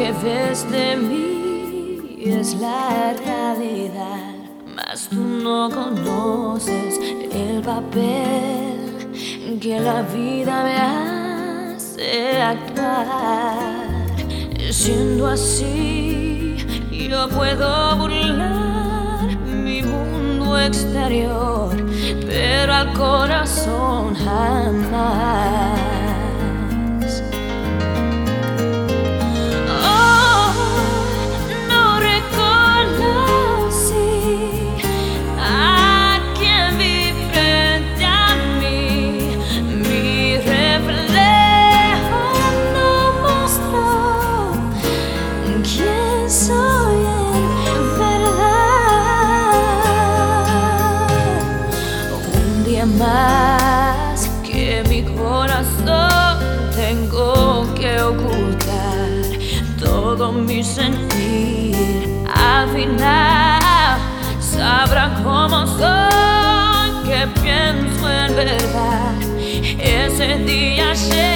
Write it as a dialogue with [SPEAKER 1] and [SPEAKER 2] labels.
[SPEAKER 1] que ves de mí es la realidad, mas tú no conoces el papel que la vida me hace actuar. Siendo así, yo puedo burlar mi mundo exterior, pero al corazón jamás. Soy en verdad un día más que mi corazón tengo que ocultar todo mi sentir. Al final sabrán cómo soy, que pienso en verdad. Ese día